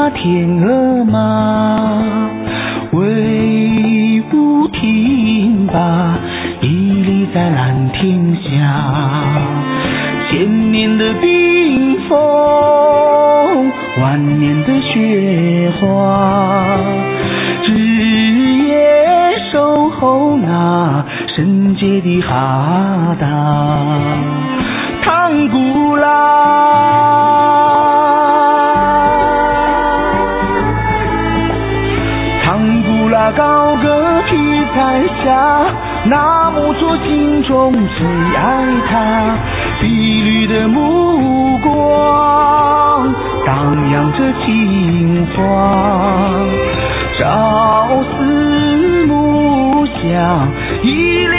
那天鹅吗？威武挺拔，屹立在蓝天下。千年的冰封，万年的雪花，日夜守候那圣洁的哈达。唐古拉，唐古拉高歌披彩霞，那木错心中最爱他，碧绿的目光荡漾着情话，朝思暮想，依